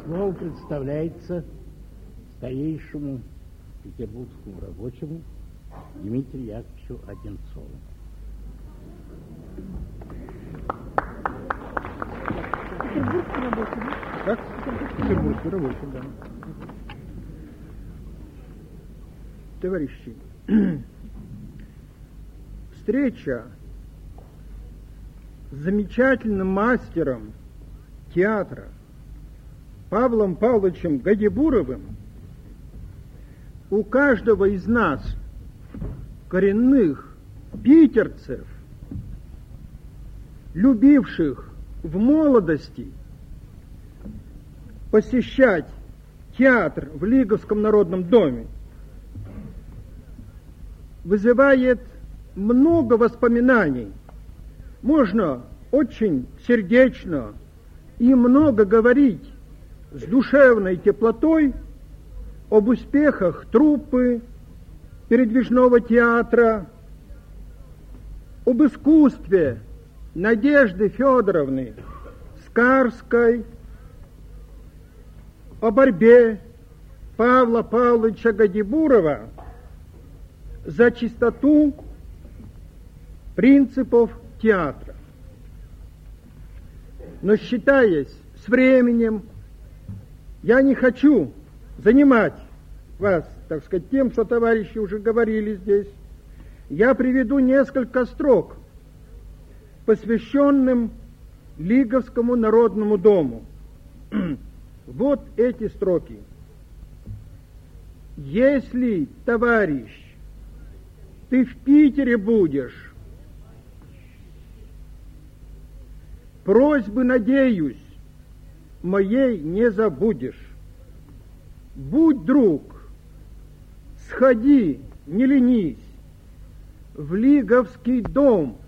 Слово представляется старейшему петербургскому рабочему Дмитрию Яковлевичу Одинцову. Петербургский рабочий, да? Как? Петербургский рабочий, да. Товарищи, встреча с замечательным мастером театра Павлом Павловичем Гадибуровым у каждого из нас, коренных питерцев, любивших в молодости посещать театр в Лиговском народном доме, вызывает много воспоминаний. Можно очень сердечно и много говорить с душевной теплотой об успехах труппы передвижного театра, об искусстве Надежды Федоровны Скарской, о борьбе Павла Павловича Гадибурова за чистоту принципов театра. Но считаясь с временем, я не хочу занимать вас, так сказать, тем, что товарищи уже говорили здесь. Я приведу несколько строк, посвященным Лиговскому народному дому. Вот эти строки. Если, товарищ, ты в Питере будешь, просьбы, надеюсь, моей не забудешь. Будь друг, сходи, не ленись, в Лиговский дом.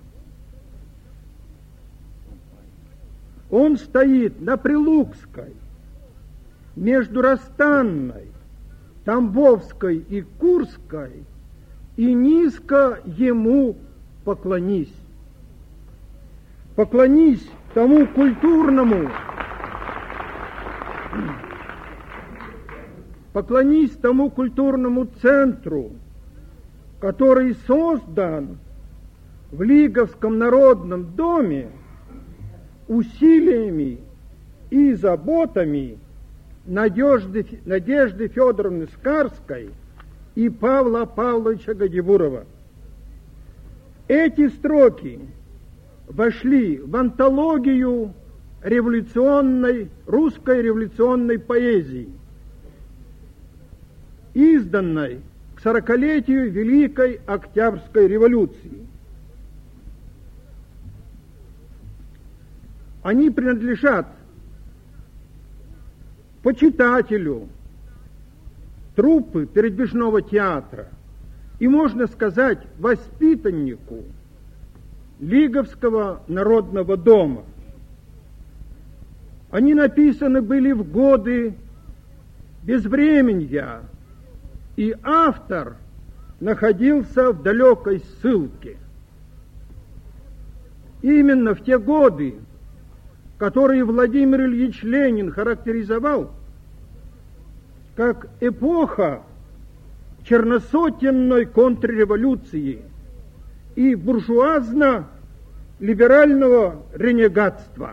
Он стоит на Прилукской, между Ростанной, Тамбовской и Курской, и низко ему поклонись. Поклонись тому культурному, поклонись тому культурному центру, который создан в Лиговском народном доме усилиями и заботами Надежды Федоровны Скарской и Павла Павловича Гадибурова. Эти строки вошли в антологию русской революционной поэзии, изданной к 40-летию Великой Октябрьской революции. Они принадлежат почитателю труппы передвижного театра и, можно сказать, воспитаннику Лиговского народного дома. Они написаны были в годы безвременья, и автор находился в далекой ссылке. Именно в те годы, которые Владимир Ильич Ленин характеризовал как эпоха черносотенной контрреволюции и буржуазно-либерального ренегатства.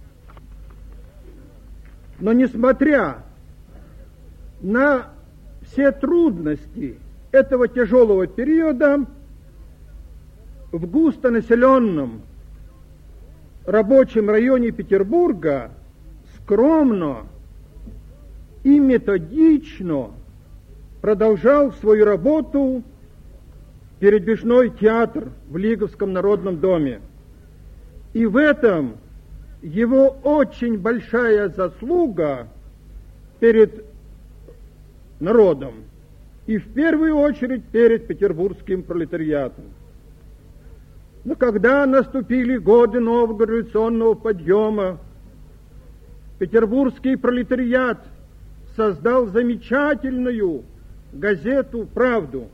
Но несмотря на все трудности этого тяжелого периода, в густонаселенном рабочем районе Петербурга скромно и методично продолжал свою работу передвижной театр в Лиговском народном доме. И в этом его очень большая заслуга перед народом и в первую очередь перед петербургским пролетариатом. Но когда наступили годы нового революционного подъема, петербургский пролетариат создал замечательную газету «Правду».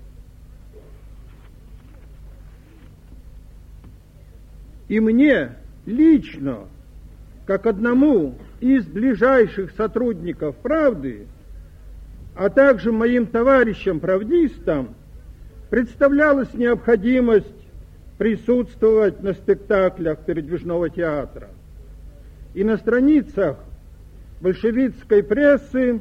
И мне лично как одному из ближайших сотрудников «Правды», а также моим товарищам-правдистам, представлялась необходимость присутствовать на спектаклях передвижного театра. И на страницах большевистской прессы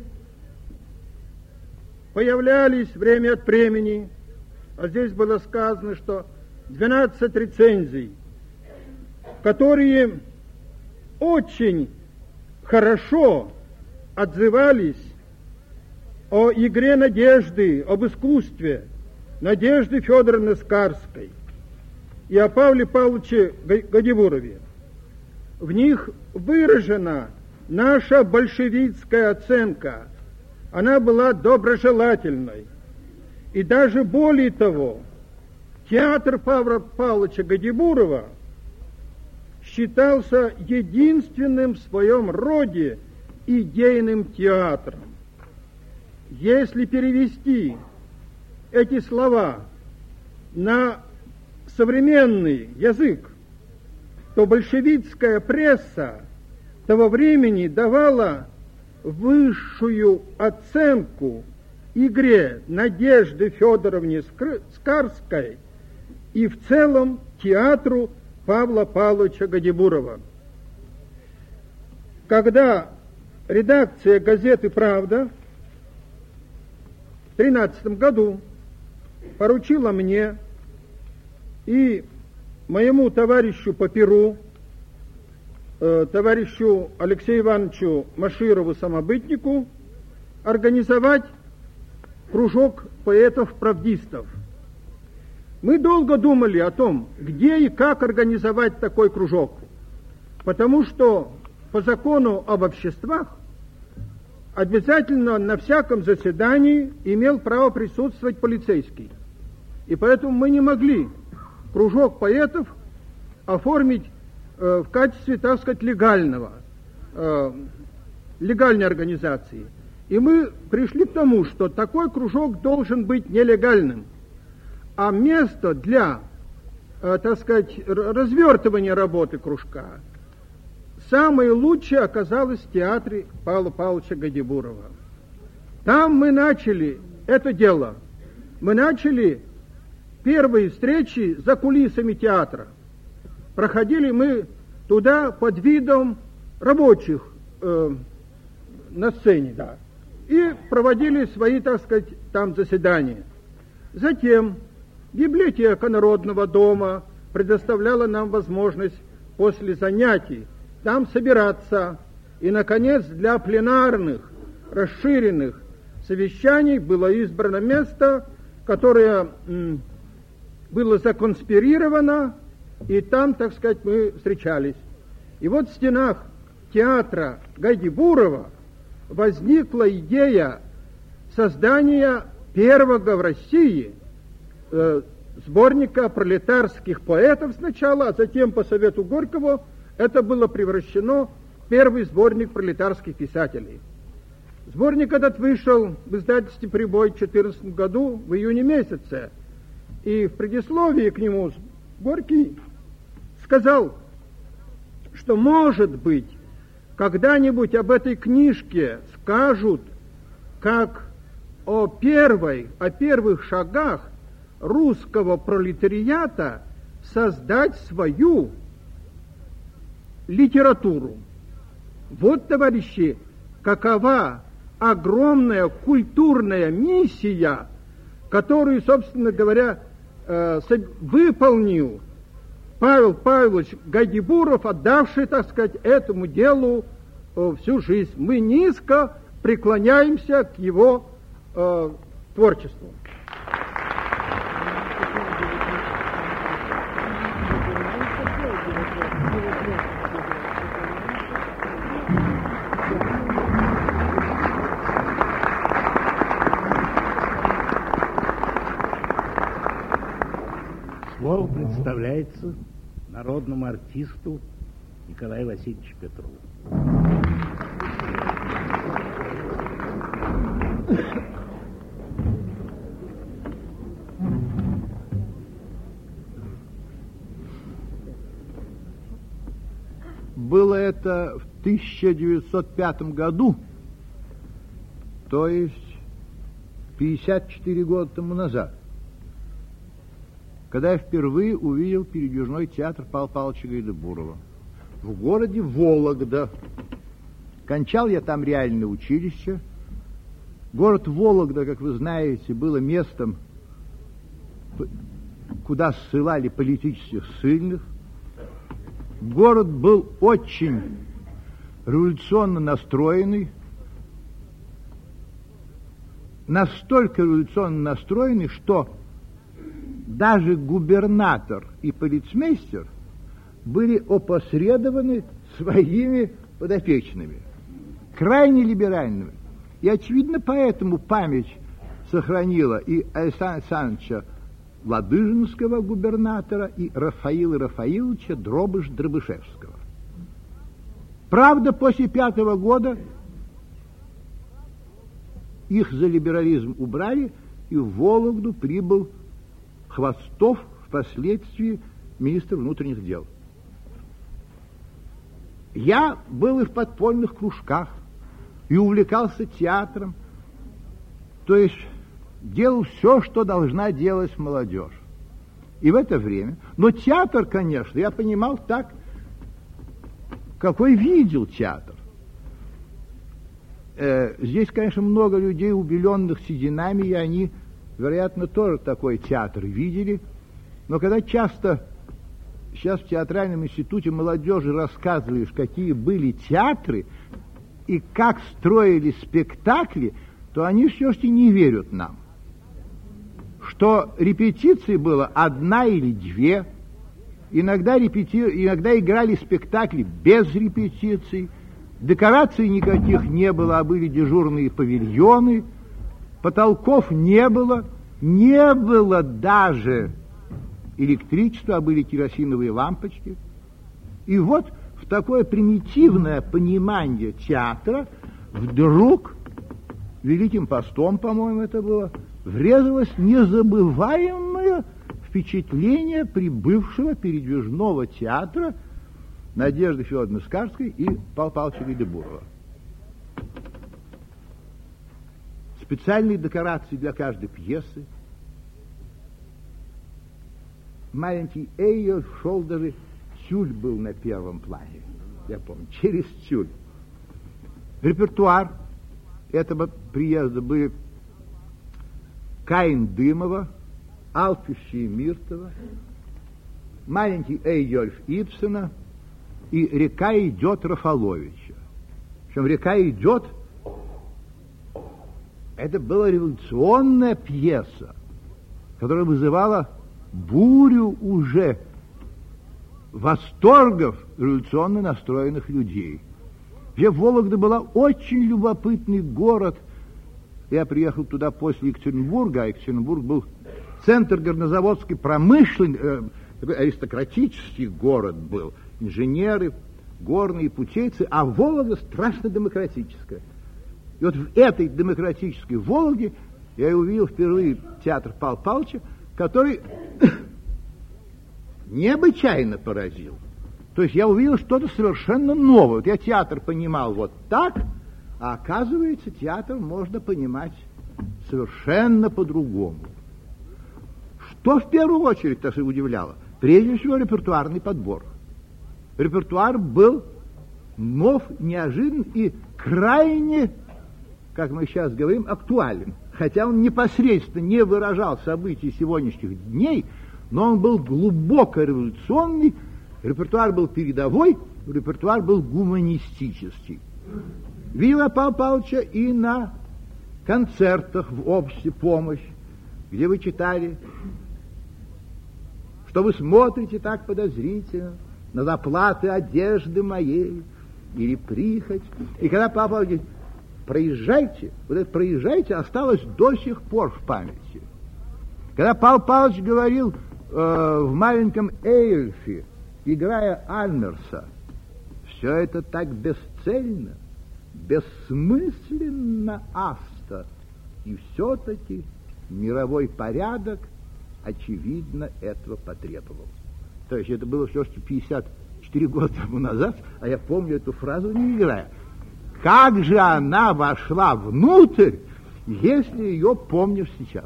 появлялись время от времени, а здесь было сказано, что 12 рецензий, которые очень хорошо отзывались о игре Надежды, об искусстве Надежды Федоровны Скарской и о Павле Павловиче Гадибурове. В них выражена наша большевистская оценка. Она была доброжелательной. И даже более того, театр Павла Павловича Гадибурова считался единственным в своем роде идейным театром. Если перевести эти слова на современный язык, то большевистская пресса того времени давала высшую оценку игре Надежды Федоровны Скарской и в целом театру Павла Павловича Гадибурова. Когда редакция газеты «Правда» в 1913 году поручила мне и моему товарищу по перу, товарищу Алексею Ивановичу Маширову-Самобытнику, организовать кружок поэтов-правдистов. Мы долго думали о том, где и как организовать такой кружок, потому что по закону об обществах обязательно на всяком заседании имел право присутствовать полицейский. И поэтому мы не могли кружок поэтов оформить в качестве, так сказать, легальной организации. И мы пришли к тому, что такой кружок должен быть нелегальным, а место для, так сказать, развертывания работы кружка самое лучшее оказалось в театре Павла Павловича Гадибурова. Там мы начали это дело. Мы начали первые встречи за кулисами театра. Проходили мы туда под видом рабочих на сцене, да, и проводили свои, так сказать, там заседания. Затем библиотека Народного дома предоставляла нам возможность после занятий там собираться. И, наконец, для пленарных, расширенных совещаний было избрано место, которое было законспирировано, и там, так сказать, мы встречались. И вот в стенах театра Гадибурова возникла идея создания первого в России сборника пролетарских поэтов сначала, а затем по совету Горького это было превращено в первый сборник пролетарских писателей. Сборник этот вышел в издательстве «Прибой» в 2014 году, в июне месяце. И в предисловии к нему Горький сказал, что, может быть, когда-нибудь об этой книжке скажут как о первых шагах русского пролетариата создать свою литературу. Вот, товарищи, какова огромная культурная миссия, которую, собственно говоря, выполнил Павел Павлович Гадибуров, отдавший, так сказать, этому делу всю жизнь. Мы низко преклоняемся к его творчеству. Слово представляется народному артисту Николаю Васильевичу Петрову. Было это в 1905 году, то есть 54 года тому назад, когда я впервые увидел передвижной театр Павла Павловича Гайдабурова в городе Вологда. Кончал я там реальное училище. Город Вологда, как вы знаете, было местом, куда ссылали политических ссыльных. Город был очень революционно настроенный, настолько революционно настроенный, что даже губернатор и полицмейстер были опосредованы своими подопечными, крайне либеральными. И, очевидно, поэтому память сохранила и Александра Александровича Ладыжинского губернатора, и Рафаила Рафаиловича Дробыш-Дробышевского. Правда, после 5-го года их за либерализм убрали, и в Вологду прибыл Хвостов, впоследствии министр внутренних дел. Я был и в подпольных кружках, и увлекался театром, то есть делал все, что должна делать молодежь. И в это время, но театр, конечно, я понимал так, какой видел театр. Здесь, конечно, много людей, убеленных сединами, и они, вероятно, тоже такой театр видели. Но когда часто сейчас в театральном институте молодежи рассказываешь, какие были театры и как строили спектакли, то они все-таки не верят нам. Что репетиций было 1 или 2, иногда играли спектакли без репетиций, декораций никаких не было, а были дежурные павильоны, потолков не было даже электричества, а были керосиновые лампочки. И вот в такое примитивное понимание театра вдруг, Великим постом, по-моему, это было, врезалось незабываемое впечатление прибывшего передвижного театра Надежды Федоровны Скарской и Павла Павловича Гайдабурова. Специальные декорации для каждой пьесы. Маленький Эйо шел, даже тюль был на первом плане, я помню, через тюль. Репертуар этого приезда были Каин Дымова, Алпищи Миртова, маленький Эйольф Ибсена и «Река идет» Рафаловича. Причем «Река идет» это была революционная пьеса, которая вызывала бурю уже восторгов революционно настроенных людей. Вообще Вологда была очень любопытный город. Я приехал туда после Екатеринбурга, а Екатеринбург был центр горнозаводской промышленности, такой аристократический город был, инженеры, горные путейцы, а Вологда страшно демократическая. И вот в этой демократической Вологде я и увидел впервые театр Павла Павловича, который необычайно поразил. То есть я увидел что-то совершенно новое. Вот я театр понимал вот так, а оказывается, театр можно понимать совершенно по-другому. Что в первую очередь так удивляло? Прежде всего репертуарный подбор. Репертуар был нов, неожидан и крайне, как мы сейчас говорим, актуален. Хотя он непосредственно не выражал событий сегодняшних дней, но он был глубоко революционный, репертуар был передовой, репертуар был гуманистический. Видел я Павла Павловича и на концертах в обществе «Помощь», где вы читали, что вы смотрите так подозрительно на заплаты одежды моей или прихоть. И когда Павел Павлович говорит: проезжайте, вот это проезжайте осталось до сих пор в памяти. Когда Павел Павлович говорил в маленьком Эйольфе, играя Альмерса, все это так бесцельно, бессмысленно авто, и все-таки мировой порядок, очевидно, этого потребовал. То есть это было все-таки 54 4 года тому назад, а я помню эту фразу, не играя. Как же она вошла внутрь, если ее помнишь сейчас?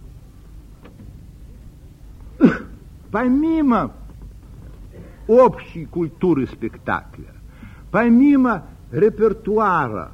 Помимо общей культуры спектакля, помимо репертуара,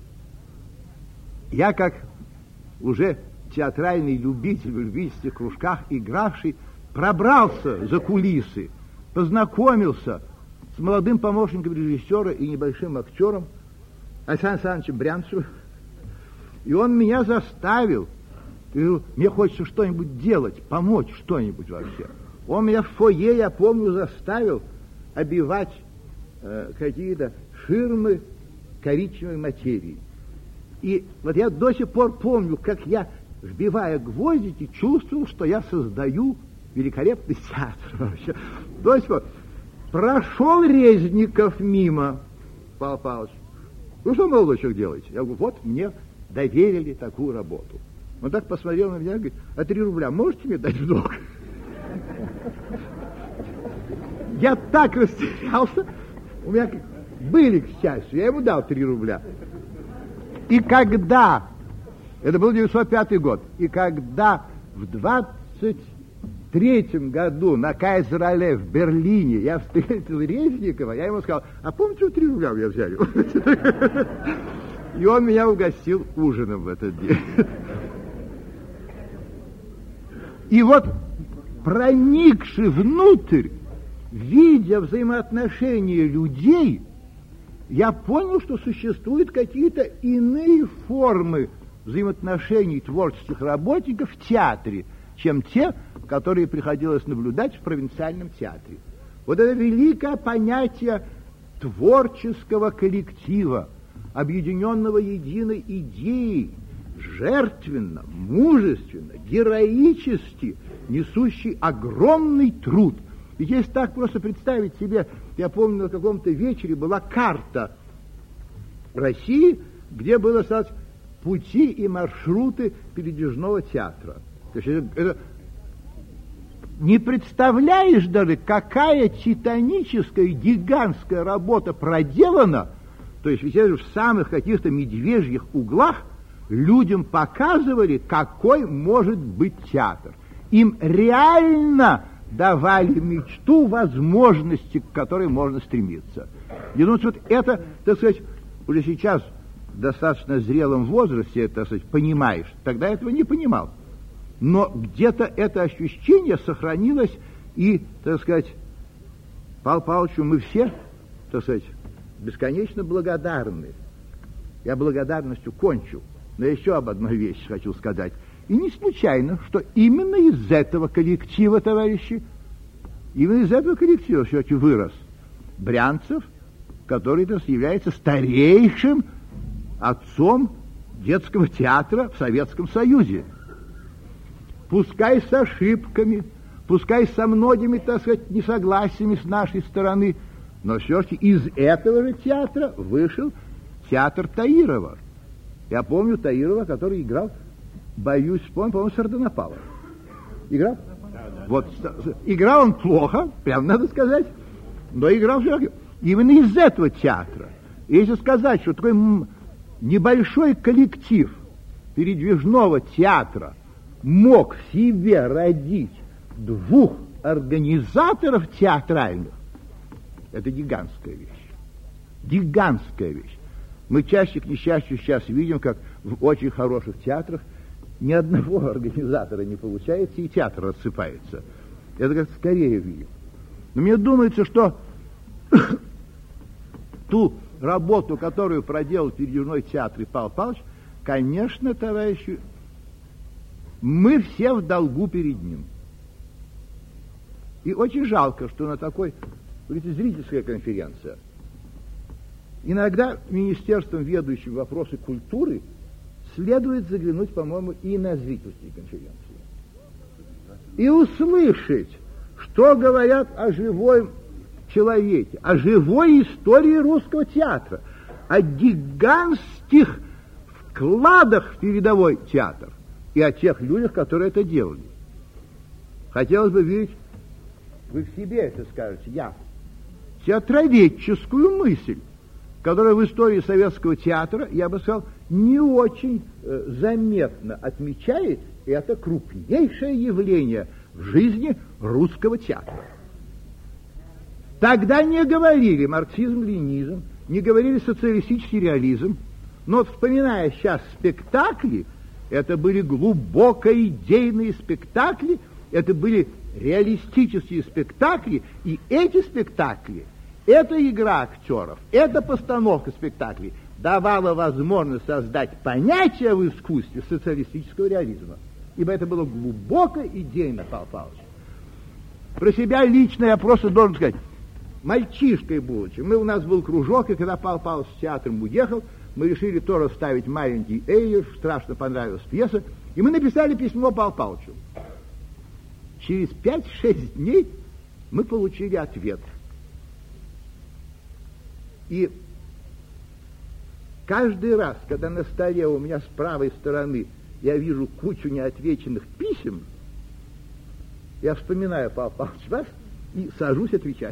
я как уже театральный любитель в любительских кружках, игравший, пробрался за кулисы, познакомился с молодым помощником режиссера и небольшим актером Александром Александровичем Брянцевым, и он меня заставил. Я говорю, мне хочется что-нибудь делать, помочь что-нибудь вообще. Он меня в фойе, я помню, заставил обивать какие-то ширмы коричневой материи. И вот я до сих пор помню, как я, вбивая гвоздики, чувствовал, что я создаю великолепный театр вообще. То есть вот, прошел Резников мимо, Павел Павлович. Ну, что, молодой человек, делаете? Я говорю, вот мне доверили такую работу. Он так посмотрел на меня и говорит, а 3 рубля можете мне дать в долг? Я так растерялся, у меня были, к счастью, я ему дал 3 рубля. И когда, это был 1905 год, и когда в 23-м году на Кайзер-Алле в Берлине я встретил Резникова, я ему сказал, а помните, что 3 рубля я взяли? И он меня угостил ужином в этот день. И вот, проникши внутрь, видя взаимоотношения людей, я понял, что существуют какие-то иные формы взаимоотношений творческих работников в театре, чем те, которые приходилось наблюдать в провинциальном театре. Вот это великое понятие творческого коллектива, объединенного единой идеей, жертвенно, мужественно, героически несущий огромный труд. Ведь если так просто представить себе, я помню, на каком-то вечере была карта России, где было, сказать, пути и маршруты передвижного театра. То есть это не представляешь даже, какая титаническая, гигантская работа проделана. То есть ведь это в самых каких-то медвежьих углах людям показывали, какой может быть театр. Им реально давали мечту, возможности, к которой можно стремиться. И ну, вот это, так сказать, уже сейчас в достаточно зрелом возрасте, это, так сказать, понимаешь. Тогда этого не понимал. Но где-то это ощущение сохранилось, и, так сказать, Павлу Павловичу мы все, так сказать, бесконечно благодарны. Я благодарностью кончу. Но еще об одной вещи хочу сказать. И не случайно, что именно из этого коллектива, товарищи, именно из этого коллектива все-таки вырос Брянцев, который, так сказать, является старейшим отцом детского театра в Советском Союзе. Пускай с ошибками, пускай со многими, так сказать, несогласиями с нашей стороны, но все-таки из этого же театра вышел театр Таирова. Я помню Таирова, который играл, боюсь вспомнить, по-моему, Сардонапала. Играл? Да. Вот, играл он плохо, прям надо сказать, но играл все-таки именно из этого театра. И если сказать, что такой небольшой коллектив передвижного театра мог в себе родить 2 организаторов театральных, это гигантская вещь. Гигантская вещь. Мы чаще, к несчастью, сейчас видим, как в очень хороших театрах ни одного организатора не получается, и театр рассыпается. Это как скорее видим. Но мне думается, что ту работу, которую проделал передвижной театр и Павел Павлович, конечно, товарищи, мы все в долгу перед ним. И очень жалко, что на такой, говорите, зрительская конференция, иногда министерством, ведущим вопросы культуры, следует заглянуть, по-моему, и на зрительские конференции. И услышать, что говорят о живом человеке, о живой истории русского театра, о гигантских вкладах в передовой театр и о тех людях, которые это делали. Хотелось бы видеть, вы в себе это скажете, я, театроведческую мысль, которая в истории советского театра, я бы сказал, не очень заметно отмечает это крупнейшее явление в жизни русского театра. Тогда не говорили марксизм-ленизм, не говорили социалистический реализм, но, вспоминая сейчас спектакли, это были глубоко идейные спектакли, это были реалистические спектакли, и эти спектакли, эта игра актеров, эта постановка спектаклей давала возможность создать понятие в искусстве социалистического реализма. Ибо это было глубоко идейно, Павел Павлович. Про себя лично я просто должен сказать, мальчишкой будучи, у нас был кружок, и когда Павел Павлович с театром уехал, мы решили тоже ставить маленький Эйр, страшно понравилась пьеса, и мы написали письмо Павлу Павловичу. Через 5-6 дней мы получили ответ. И каждый раз, когда на столе у меня с правой стороны я вижу кучу неотвеченных писем, я вспоминаю, Павел Павлович, вас и сажусь отвечать.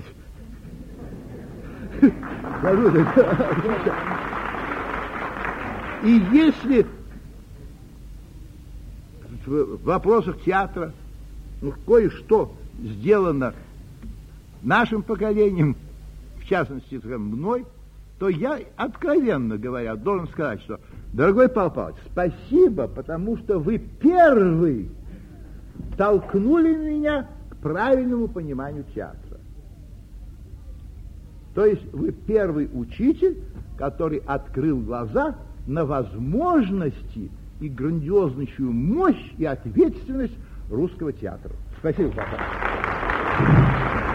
И если в вопросах театра кое-что сделано нашим поколением, в частности, мной, то я, откровенно говоря, должен сказать, что, дорогой Павел Павлович, спасибо, потому что вы первый толкнули меня к правильному пониманию театра. То есть вы первый учитель, который открыл глаза на возможности и грандиознейшую мощь и ответственность русского театра. Спасибо, Павел Павлович.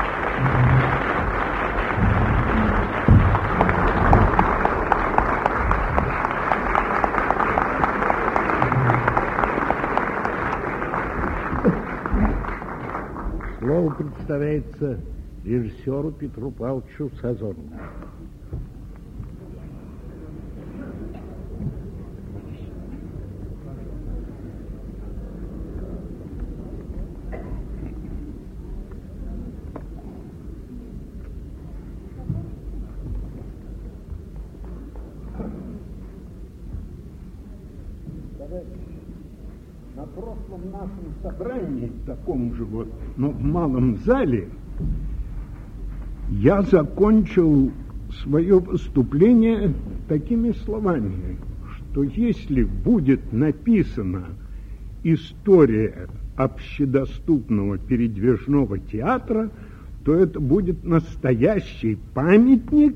Слово представляется режиссеру Петру Павловичу Сазонову. На прошлом нашем собрании, в таком же вот, но в малом зале, я закончил свое выступление такими словами, что если будет написана история общедоступного передвижного театра, то это будет настоящий памятник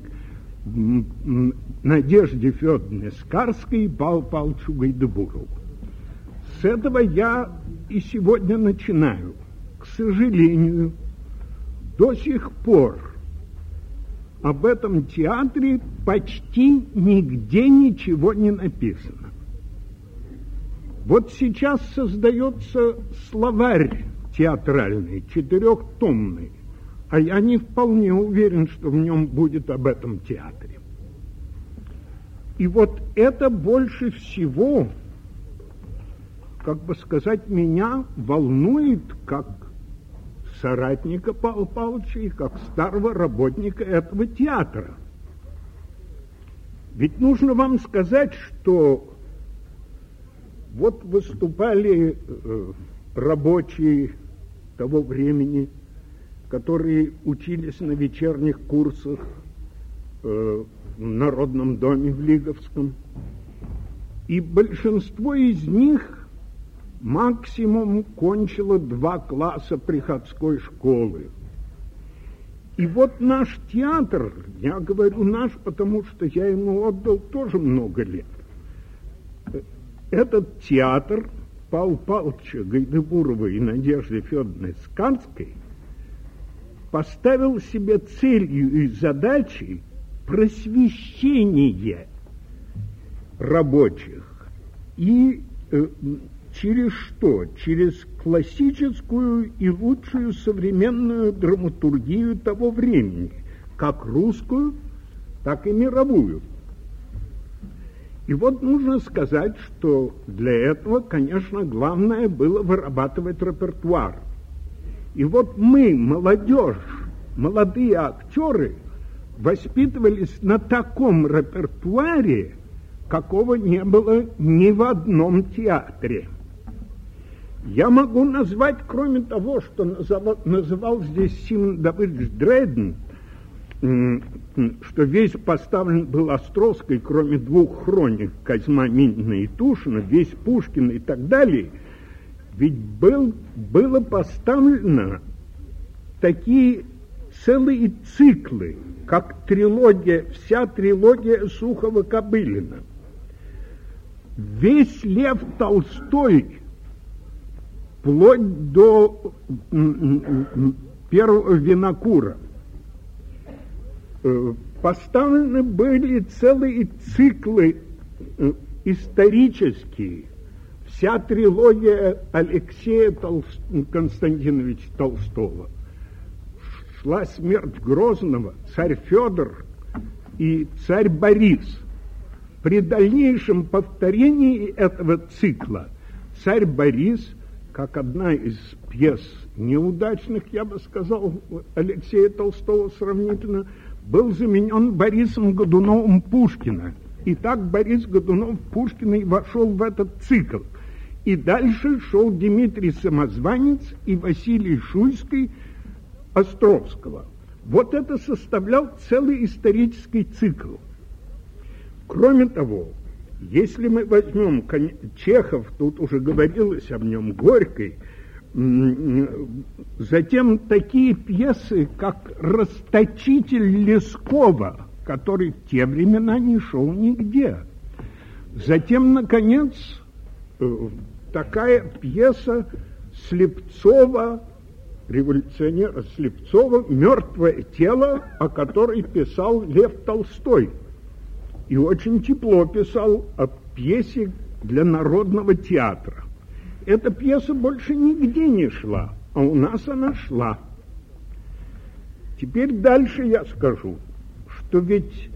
Надежде Федоровне Скарской и Павлу Павловичу Гайдабурову. С этого я и сегодня начинаю. К сожалению, до сих пор об этом театре почти нигде ничего не написано. Вот сейчас создается словарь театральный, 4-томный, а я не вполне уверен, что в нем будет об этом театре. И вот это больше всего, как бы сказать, меня волнует как соратника Павла Павловича и как старого работника этого театра. Ведь нужно вам сказать, что вот выступали рабочие того времени, которые учились на вечерних курсах в Народном доме в Лиговском, и большинство из них максимум кончило 2 класса приходской школы. И вот наш театр, я говорю наш, потому что я ему отдал тоже много лет, этот театр Павла Павловича Гайдабурова и Надежды Федоровны Скарской поставил себе целью и задачей просвещение рабочих. И через что? Через классическую и лучшую современную драматургию того времени, как русскую, так и мировую. И вот нужно сказать, что для этого, конечно, главное было вырабатывать репертуар. И вот мы, молодежь, молодые актеры, воспитывались на таком репертуаре, какого не было ни в одном театре. Я могу назвать, кроме того, что называл здесь Симон Давыдович Дреден, что весь поставлен был Островской, кроме двух хроник, Козьма, Минина и Тушина, весь Пушкин и так далее, ведь было поставлено такие целые циклы, как трилогия, вся трилогия Сухова-Кобылина. Весь Лев Толстой, вплоть до первого Винокура, поставлены были целые циклы исторические. Вся трилогия Алексея Константиновича Толстого. Шла смерть Грозного, царь Федор и царь Борис. При дальнейшем повторении этого цикла царь Борис, как одна из пьес неудачных, я бы сказал, Алексея Толстого сравнительно, был заменен Борисом Годуновым Пушкина. И так Борис Годунов Пушкина и вошел в этот цикл. И дальше шел Дмитрий Самозванец и Василий Шуйский Островского. Вот это составлял целый исторический цикл. Кроме того, если мы возьмем Чехов, тут уже говорилось об нем, Горький, затем такие пьесы, как «Расточитель Лескова», который в те времена не шел нигде. Затем, наконец, такая пьеса Слепцова, революционера Слепцова, «Мертвое тело», о которой писал Лев Толстой. И очень тепло писал о пьесе для народного театра. Эта пьеса больше нигде не шла, а у нас она шла. Теперь дальше я скажу, что ведь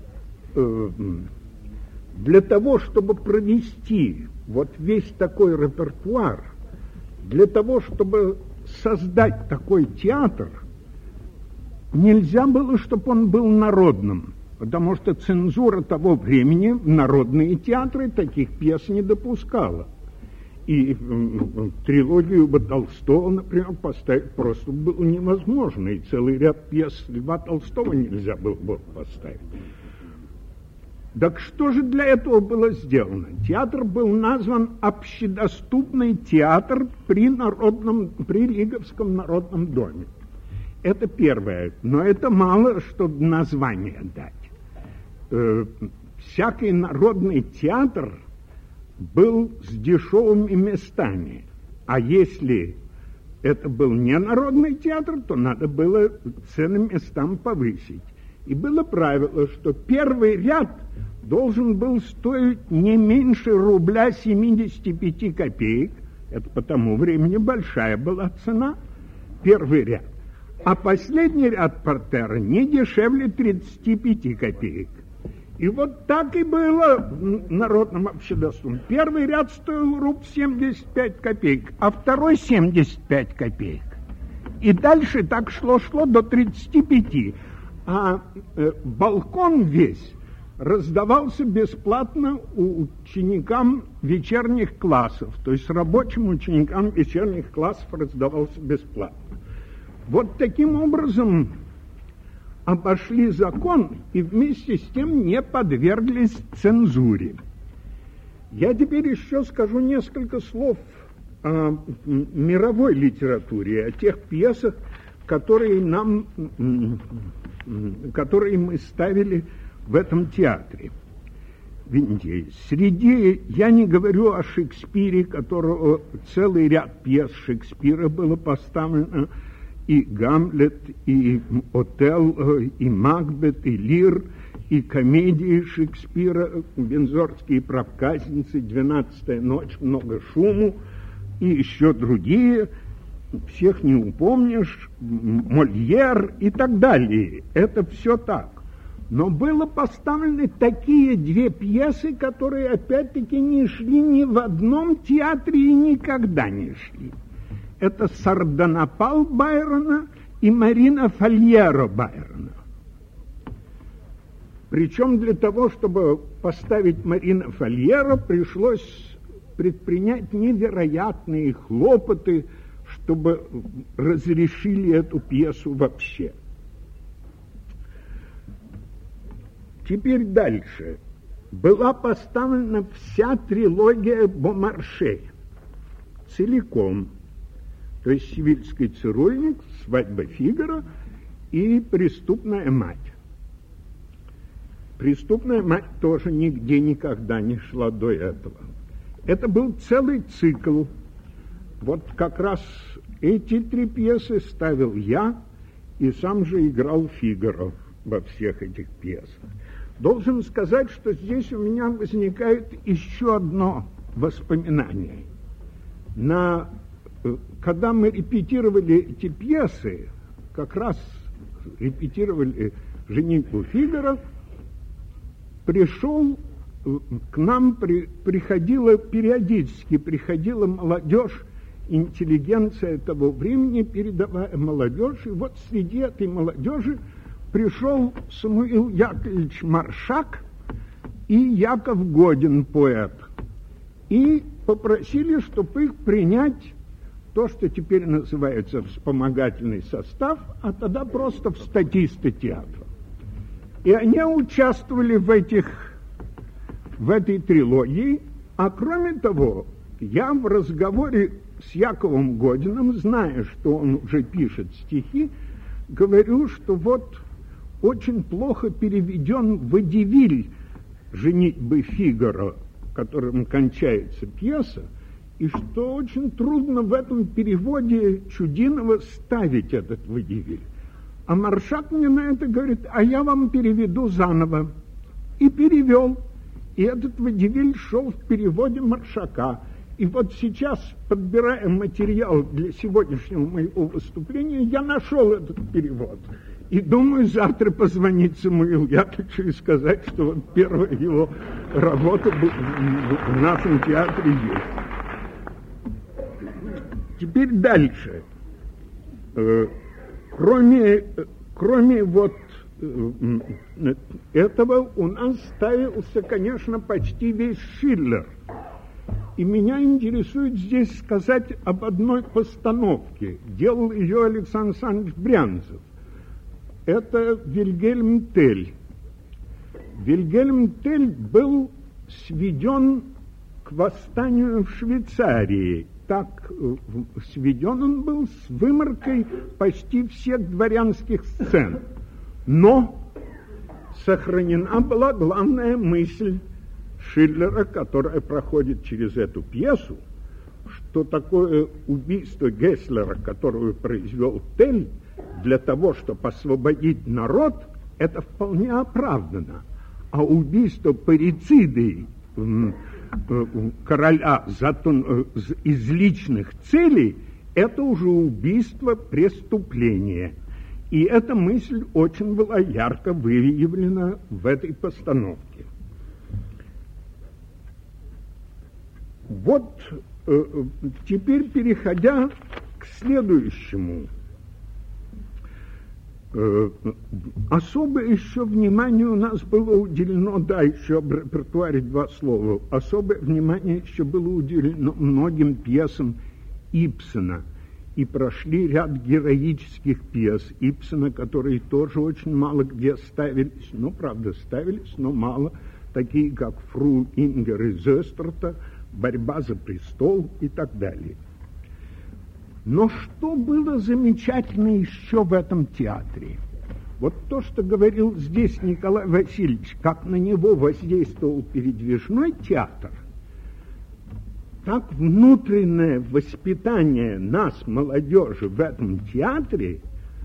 для того, чтобы провести вот весь такой репертуар, для того, чтобы создать такой театр, нельзя было, чтобы он был народным, потому что цензура того времени в народные театры таких пьес не допускала. И трилогию Толстого, например, поставить просто было невозможно, и целый ряд пьес Льва Толстого нельзя было поставить. Так что же для этого было сделано? Театр был назван «Общедоступный театр при Лиговском народном доме». Это первое, но это мало, чтобы название дать. Всякий народный театр был с дешевыми местами, а если это был не народный театр, то надо было цены местам повысить. И было правило, что первый ряд должен был стоить не меньше рубля 75 копеек, это по тому времени большая была цена, первый ряд, а последний ряд портера не дешевле 35 копеек. И вот так и было в народном общедоступном. Первый ряд стоил руб 75 копеек, а второй 75 копеек. И дальше так шло до 35. А балкон весь раздавался бесплатно ученикам вечерних классов. То есть рабочим ученикам вечерних классов раздавался бесплатно. Вот таким образом обошли закон и вместе с тем не подверглись цензуре. Я теперь еще скажу несколько слов о мировой литературе, о тех пьесах, которые мы ставили в этом театре. Видите, я не говорю о Шекспире, которого целый ряд пьес Шекспира было поставлено, и «Гамлет», и «Отелло», и «Макбет», и «Лир», и комедии Шекспира, «Виндзорские проказницы», «12-я ночь», «Много шуму», и еще другие, всех не упомнишь, Мольер и так далее. Это все так. Но было поставлены такие две пьесы, которые опять-таки не шли ни в одном театре и никогда не шли. Это «Сардонапал» Байрона и «Марина Фольеро» Байрона. Причем для того, чтобы поставить Марина Фольера, пришлось предпринять невероятные хлопоты, чтобы разрешили эту пьесу вообще. Теперь дальше. Была поставлена вся трилогия Бомарше целиком. То есть «Севильский цирюльник», «Свадьба Фигаро» и «Преступная мать». «Преступная мать» тоже нигде никогда не шла до этого. Это был целый цикл. Вот как раз эти 3 пьесы ставил я и сам же играл Фигаро во всех этих пьесах. Должен сказать, что здесь у меня возникает еще одно воспоминание. Когда мы репетировали эти пьесы, как раз репетировали «Женитьбу Фигаро», к нам периодически приходила молодежь, интеллигенция того времени, передовая молодежь, и вот среди этой молодежи пришел Самуил Яковлевич Маршак и Яков Годин, поэт, и попросили, чтобы их принять то, что теперь называется вспомогательный состав, а тогда просто в статисты театра. И они участвовали в этой трилогии, а кроме того, я в разговоре с Яковом Годиным, зная, что он уже пишет стихи, говорю, что вот очень плохо переведен водевиль «Женитьбы Фигаро», которым кончается пьеса, и что очень трудно в этом переводе Чудинова ставить этот водевиль. А Маршак мне на это говорит: а я вам переведу заново. И перевел. И этот водевиль шел в переводе Маршака. И вот сейчас, подбирая материал для сегодняшнего моего выступления, я нашел этот перевод. И думаю, завтра позвонить Самуилу Яковлевичу и сказать, что вот первая его работа в нашем театре есть. Теперь дальше. Кроме вот этого, у нас ставился, конечно, почти весь Шиллер. И меня интересует здесь сказать об одной постановке. Делал ее Александр Александрович Брянцев. Это Вильгельм Тель. Вильгельм Тель был сведен к восстанию в Швейцарии. Так сведен он был с выморкой почти всех дворянских сцен. Но сохранена была главная мысль Шиллера, которая проходит через эту пьесу, что такое убийство Гесслера, которое произвел Тель, для того, чтобы освободить народ, это вполне оправдано. А убийство паррицидой короля из личных целей, это уже убийство, преступление. И эта мысль очень была ярко выявлена в этой постановке. Вот теперь, переходя к следующему. Особое еще внимание у нас было уделено, да, еще об репертуаре 2 слова, особое внимание еще было уделено многим пьесам Ибсена. И прошли ряд героических пьес Ибсена, которые тоже очень мало где ставились, ну, правда, ставились, но мало, такие как «Фру Ингер из Österta», «Борьба за престол» и так далее. Но что было замечательно еще в этом театре? Вот то, что говорил здесь Николай Васильевич, как на него воздействовал передвижной театр, так внутреннее воспитание нас, молодежи, в этом театре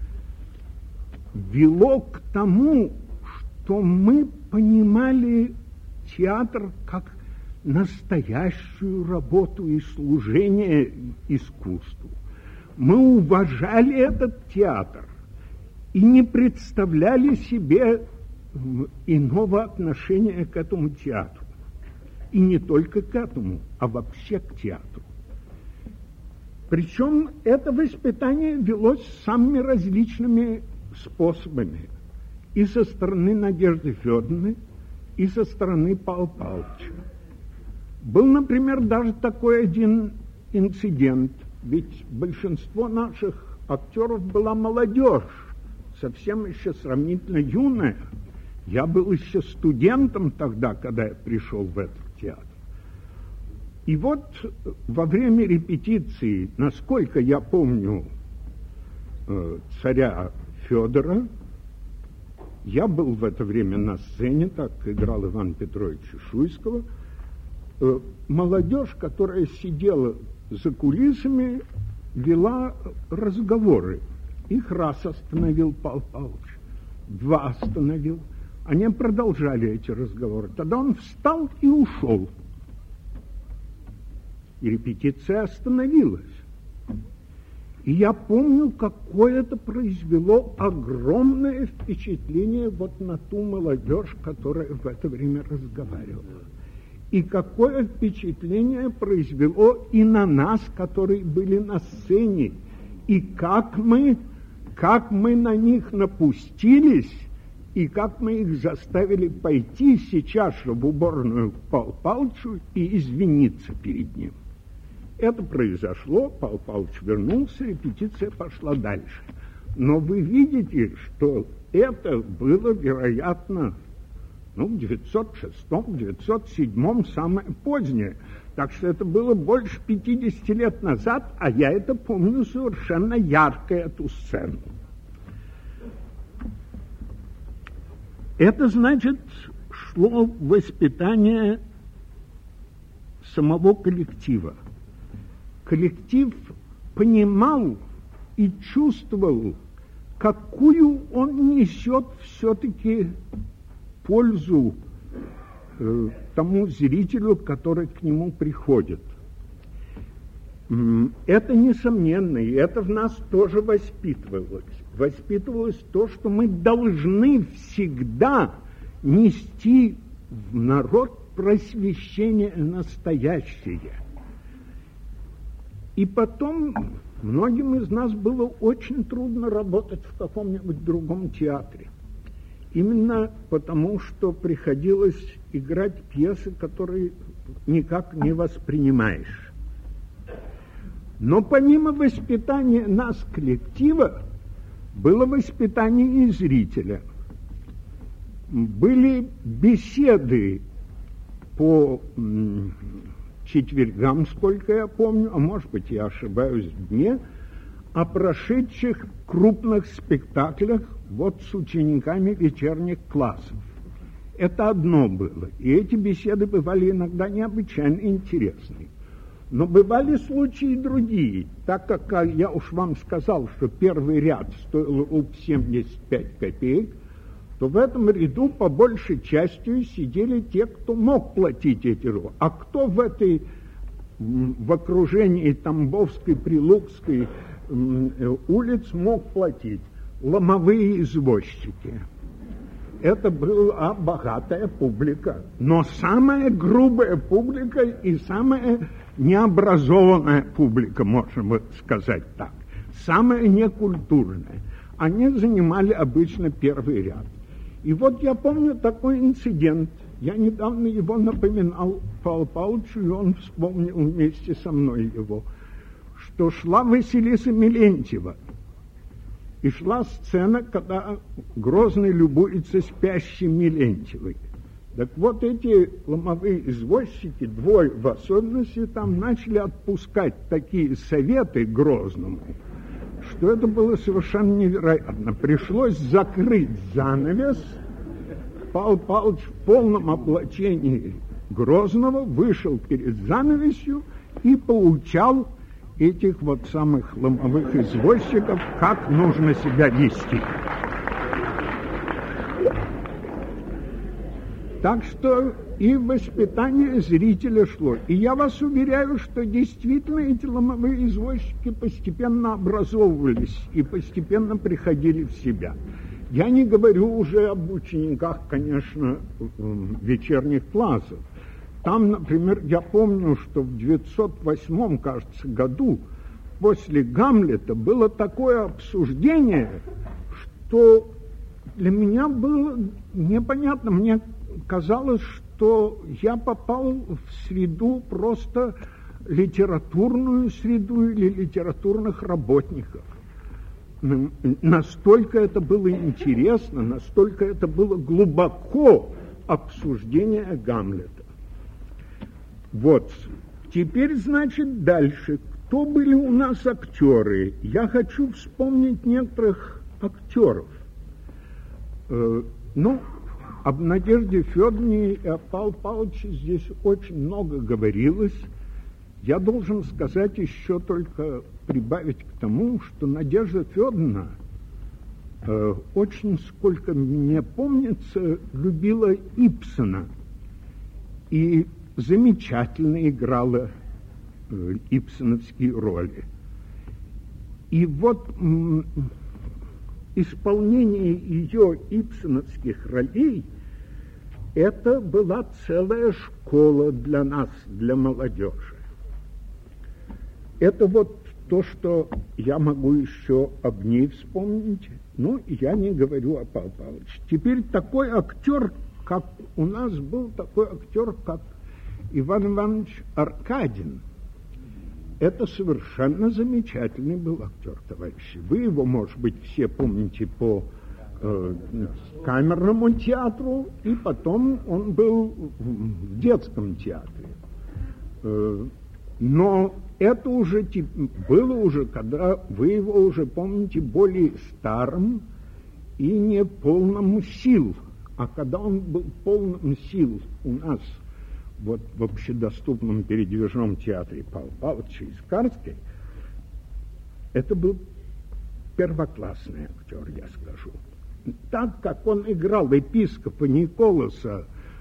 вело к тому, что мы понимали театр как настоящую работу и служение искусству. Мы уважали этот театр и не представляли себе иного отношения к этому театру. И не только к этому, а вообще к театру. Причем это воспитание велось самыми различными способами. и со стороны Надежды Федоровны, и со стороны Павла Павловича. Был, например, даже такой один инцидент, ведь большинство наших актеров была молодежь, совсем еще сравнительно юная. Я был еще студентом тогда, когда я пришел в этот театр. И вот во время репетиции, насколько я помню царя Федора, я был в это время на сцене, так играл Иван Петрович Шуйского. Молодежь, которая сидела за кулисами, вела разговоры. Их раз остановил Павел Павлович, два остановил. Они продолжали эти разговоры. Тогда он встал и ушел. И репетиция остановилась. И я помню, какое это произвело огромное впечатление вот на ту молодежь, которая в это время разговаривала. И какое впечатление произвело и на нас, которые были на сцене. И как мы на них напустились, и как мы их заставили пойти сейчас же в уборную к Павлу Павловичу и извиниться перед ним. Это произошло, Павел Павлович вернулся, репетиция пошла дальше. Но вы видите, что это было, вероятно, в 906-907 самое позднее. Так что это было больше 50 лет назад, а я это помню совершенно ярко, эту сцену. Это, значит, шло воспитание самого коллектива. Коллектив понимал и чувствовал, какую он несет все-таки пользу тому зрителю, который к нему приходит. Это несомненно, и это в нас тоже воспитывалось. Воспитывалось то, что мы должны всегда нести в народ просвещение настоящее. И потом многим из нас было очень трудно работать в каком-нибудь другом театре. Именно потому, что приходилось играть пьесы, которые никак не воспринимаешь. Но помимо воспитания нас, коллектива, было воспитание и зрителя. Были беседы по четвергам, сколько я помню, а может быть, я ошибаюсь в дне, о прошедших крупных спектаклях вот с учениками вечерних классов. Это одно было. И эти беседы бывали иногда необычайно интересные. Но бывали случаи и другие. Так как я уж вам сказал, что первый ряд стоил рубль 75 копеек, то в этом ряду по большей части сидели те, кто мог платить эти рубли. А кто в окружении Тамбовской, Прилукской улиц мог платить? Ломовые извозчики. Это была богатая публика. Но самая грубая публика и самая необразованная публика, можно сказать так. Самая некультурная. Они занимали обычно первый ряд. И вот я помню такой инцидент. Я недавно его напоминал Павлу Павловичу, и он вспомнил вместе со мной его, что шла Василиса Мелентьева. И шла сцена, когда Грозный любуется спящим Мелентьевой. Так вот эти ломовые извозчики, двое в особенности, там начали отпускать такие советы Грозному, что это было совершенно невероятно. Пришлось закрыть занавес. Павел Павлович в полном облачении Грозного вышел перед занавесью и поучал этих вот самых ломовых извозчиков, как нужно себя вести. Так что и воспитание зрителя шло. И я вас уверяю, что действительно эти ломовые извозчики постепенно образовывались и постепенно приходили в себя. Я не говорю уже об учениках, конечно, вечерних классов. Там, например, я помню, что в 908, кажется, году после Гамлета было такое обсуждение, что для меня было непонятно. Мне казалось, что я попал в среду просто литературную среду или литературных работников. Настолько это было интересно, настолько это было глубоко обсуждение Гамлета. Вот. Теперь, значит, дальше. Кто были у нас актеры? Я хочу вспомнить некоторых актеров. Об Надежде Федоровне и о Павле Павловиче здесь очень много говорилось. Я должен сказать еще только прибавить к тому, что Надежда Федоровна очень, сколько мне помнится, любила Ибсена и замечательно играла ибсеновские роли. И вот исполнение ее ибсеновских ролей — это была целая школа для нас, для молодежи. Это вот то, что я могу еще об ней вспомнить, но я не говорю о Павле Павловиче. Теперь такой актер, как у нас был такой актер, как Иван Иванович Аркадин. Это совершенно замечательный был актер, товарищи. Вы его, может быть, все помните по камерному театру, и потом он был в детском театре. Но это уже было уже, когда вы его уже помните более старым и не полным сил. А когда он был полным сил у нас вот в общедоступном передвижном театре Павла Павловича Искарской, это был первоклассный актер, я скажу. Так как он играл епископа Николаса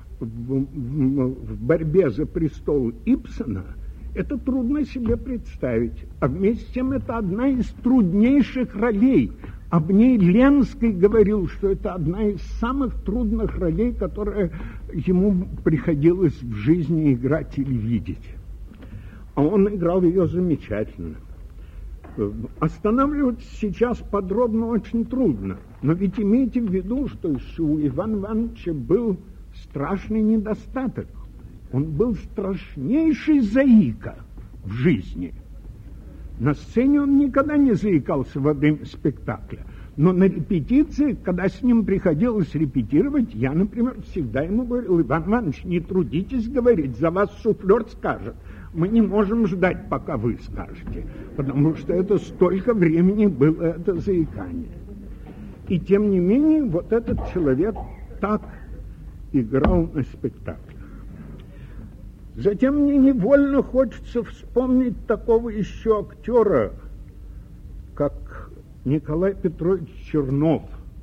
в борьбе за престол Ибсена, это трудно себе представить. А вместе с тем это одна из труднейших ролей. Об ней Ленский говорил, что это одна из самых трудных ролей, которые ему приходилось в жизни играть или видеть. А он играл ее замечательно. Останавливаться сейчас подробно очень трудно. Но ведь имейте в виду, что еще у Ивана Ивановича был страшный недостаток. Он был страшнейший заика в жизни. На сцене он никогда не заикался во время спектакля. Но на репетиции, когда с ним приходилось репетировать, я, например, всегда ему говорил: Иван Иванович, не трудитесь говорить, за вас суфлер скажет. Мы не можем ждать, пока вы скажете, потому что это столько времени было, это заикание. И тем не менее, вот этот человек так играл на спектакле. Затем мне невольно хочется вспомнить такого еще актера, как Николай Петрович Чернов.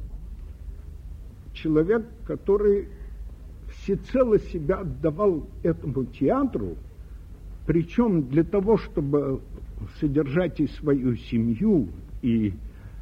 Человек, который всецело себя отдавал этому театру, причем для того, чтобы содержать и свою семью, и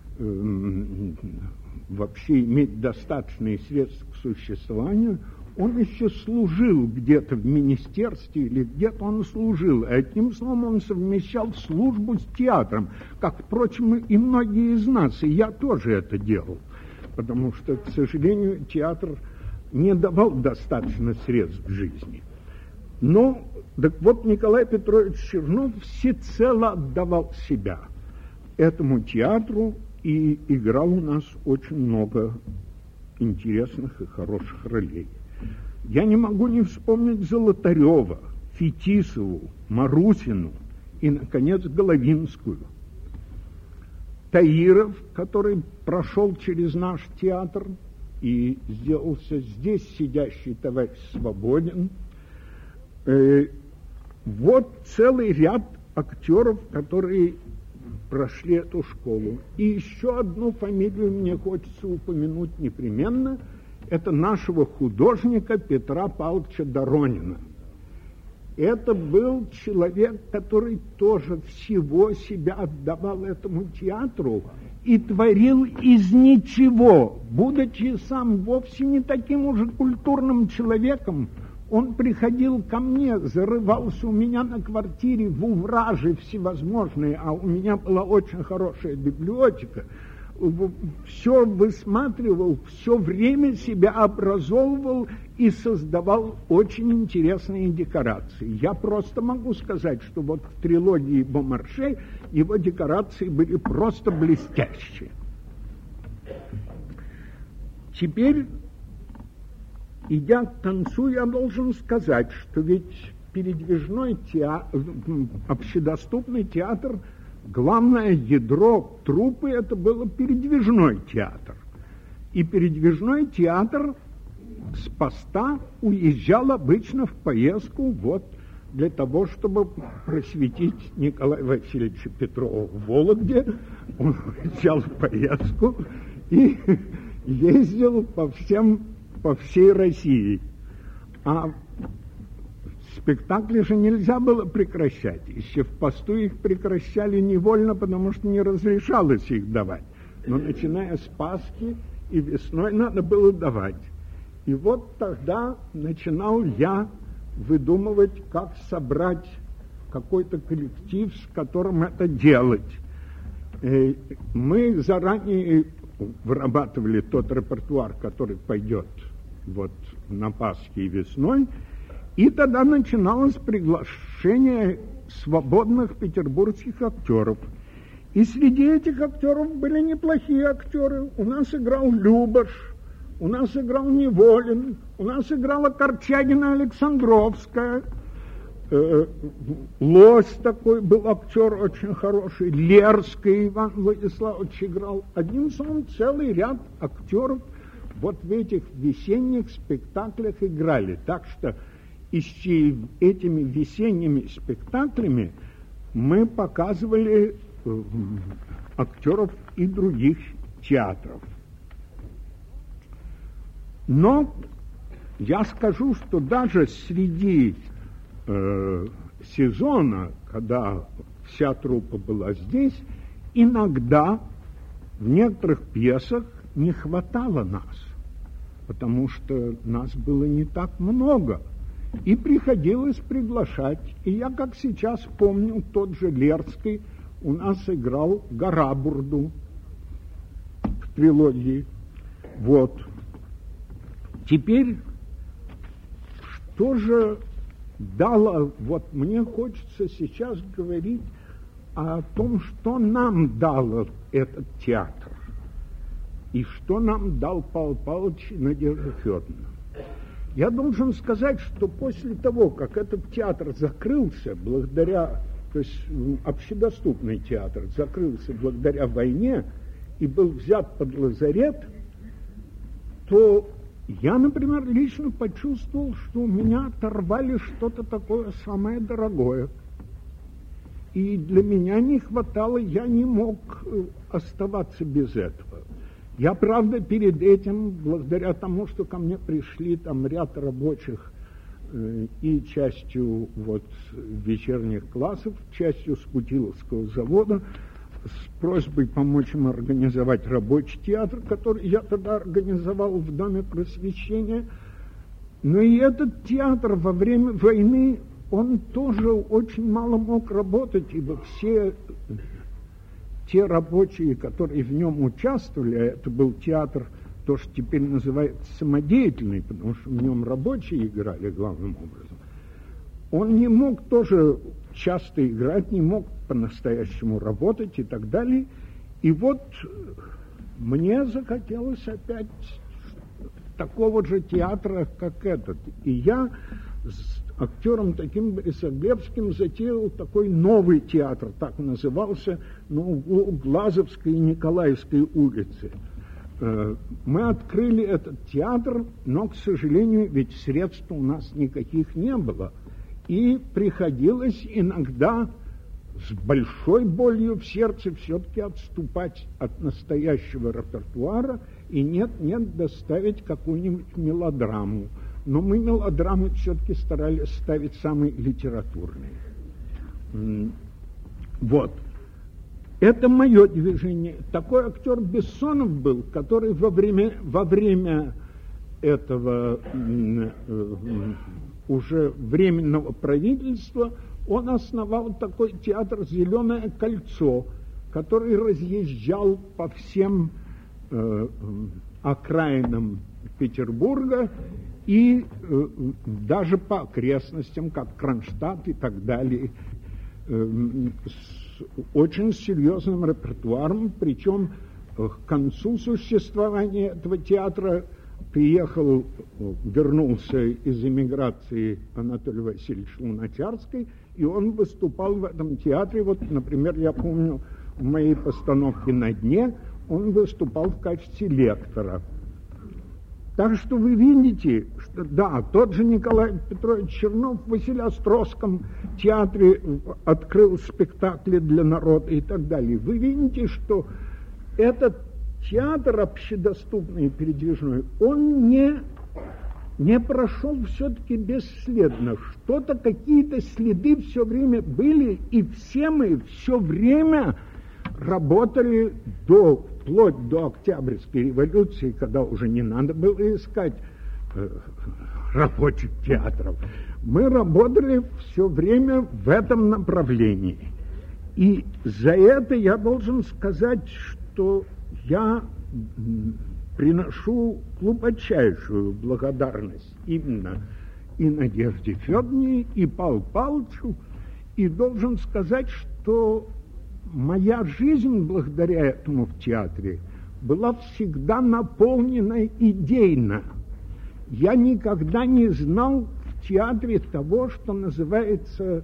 вообще иметь достаточные средства к существованию, он еще служил где-то в министерстве или где-то он служил. И одним словом, он совмещал службу с театром, как, впрочем, и многие из нас, и я тоже это делал. Потому что, к сожалению, театр не давал достаточно средств к жизни. Но, так вот, Николай Петрович Чернов всецело отдавал себя этому театру и играл у нас очень много интересных и хороших ролей. Я не могу не вспомнить Золотарева, Фетисову, Марусину и, наконец, Головинскую. Таиров, который прошел через наш театр и сделался здесь сидящий товарищ Свободин. Вот целый ряд актеров, которые прошли эту школу. И еще одну фамилию мне хочется упомянуть непременно. Это нашего художника Петра Павловича Доронина. Это был человек, который тоже всего себя отдавал этому театру и творил из ничего. Будучи сам вовсе не таким уже культурным человеком, он приходил ко мне, зарывался у меня на квартире в увражи всевозможные, а у меня была очень хорошая библиотека. все высматривал, все время себя образовывал и создавал очень интересные декорации. Я просто могу сказать, что вот в трилогии Бомарше его декорации были просто блестящие. Теперь, идя к концу, я должен сказать, что ведь передвижной театр, общедоступный театр, главное ядро труппы это было передвижной театр. И передвижной театр с поста уезжал обычно в поездку вот для того, чтобы просветить Николая Васильевича Петрова в Вологде. Он уезжал в поездку и ездил по всей России. А спектакли же нельзя было прекращать. Еще в посту их прекращали невольно, потому что не разрешалось их давать. Но начиная с Пасхи и весной надо было давать. И вот тогда начинал я выдумывать, как собрать какой-то коллектив, с которым это делать. Мы заранее вырабатывали тот репертуар, который пойдет вот на Пасхе и весной, и тогда начиналось приглашение свободных петербургских актеров. И среди этих актеров были неплохие актеры. У нас играл Любаш, у нас играл Неволин, у нас играла Корчагина Александровская, Лось такой был актер очень хороший, Лерский Иван Владиславович играл. Одним словом, целый ряд актеров вот в этих весенних спектаклях играли. Так что этими весенними спектаклями мы показывали актеров и других театров. Но я скажу, что даже среди сезона, когда вся труппа была здесь, иногда в некоторых пьесах не хватало нас, потому что нас было не так много, и приходилось приглашать. И я, как сейчас помню, тот же Лерский у нас играл Гарабурду в трилогии. Вот. Теперь, что же дало, вот мне хочется сейчас говорить о том, что нам дало этот театр, и что нам дал Павел Павлович и Надежда Федоровна. Я должен сказать, что после того, как этот театр закрылся, благодаря, то есть общедоступный театр закрылся благодаря войне и был взят под лазарет, то я, например, лично почувствовал, что у меня оторвали что-то такое самое дорогое. И для меня не хватало, я не мог оставаться без этого. Я, правда, перед этим, благодаря тому, что ко мне пришли там ряд рабочих и частью вот вечерних классов, частью с Путиловского завода, с просьбой помочь им организовать рабочий театр, который я тогда организовал в Доме просвещения. Но и этот театр во время войны, он тоже очень мало мог работать, ибо все те рабочие, которые в нем участвовали, а это был театр, то, что теперь называется самодеятельный, потому что в нем рабочие играли главным образом, он не мог тоже часто играть, не мог по-настоящему работать и так далее. И вот мне захотелось опять такого же театра, как этот. И я с актером таким Борисоглебским затеял такой новый театр, так назывался, на углу Глазовской и Николаевской улицы. Мы открыли этот театр, но, к сожалению, ведь средств у нас никаких не было. И приходилось иногда с большой болью в сердце все-таки отступать от настоящего репертуара и нет-нет доставить какую-нибудь мелодраму. Но мы мелодрамы все-таки старались ставить самые литературные. Вот. Это мое движение. Такой актер Бессонов был, который во время этого уже временного правительства он основал такой театр «Зеленое кольцо», который разъезжал по всем окраинам Петербурга и даже по окрестностям, как Кронштадт и так далее, с очень серьезным репертуаром, причем к концу существования этого театра вернулся из эмиграции Анатолий Васильевич Луначарский, и он выступал в этом театре. Вот, например, я помню, в моей постановке «На дне» он выступал в качестве лектора. Так что вы видите, что да, тот же Николай Петрович Чернов в Василиостровском театре открыл спектакли для народа и так далее. Вы видите, что этот театр общедоступный и передвижной, он не прошел все-таки бесследно. Что-то, какие-то следы все время были, и все мы все время работали вплоть до Октябрьской революции, когда уже не надо было искать рабочих театров. Мы работали все время в этом направлении. И за это я должен сказать, что я приношу глубочайшую благодарность именно и Надежде Федоровне, и Павлу Павловичу, и должен сказать, что моя жизнь благодаря этому в театре была всегда наполнена идейно. Я никогда не знал в театре того, что называется,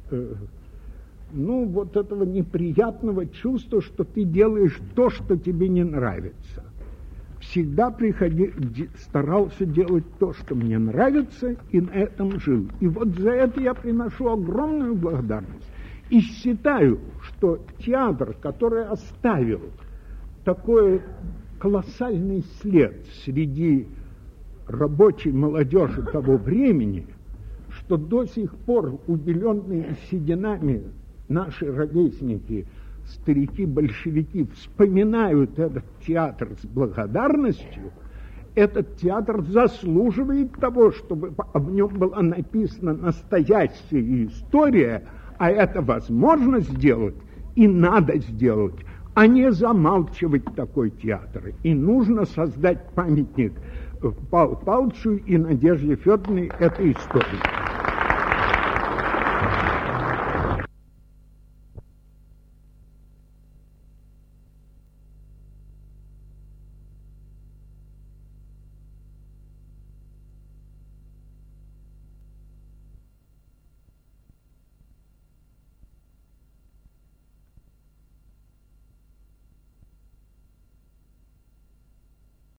вот этого неприятного чувства, что ты делаешь то, что тебе не нравится. Всегда старался делать то, что мне нравится, и на этом жил. И вот за это я приношу огромную благодарность. И считаю, что театр, который оставил такой колоссальный след среди рабочей молодежи того времени, что до сих пор убеленные сединами наши ровесники, старики-большевики, вспоминают этот театр с благодарностью, этот театр заслуживает того, чтобы об нем была написана настоящая история, а это возможно сделать и надо сделать, а не замалчивать такой театр. И нужно создать памятник Павлу Павловичу и Надежде Федоровне этой истории.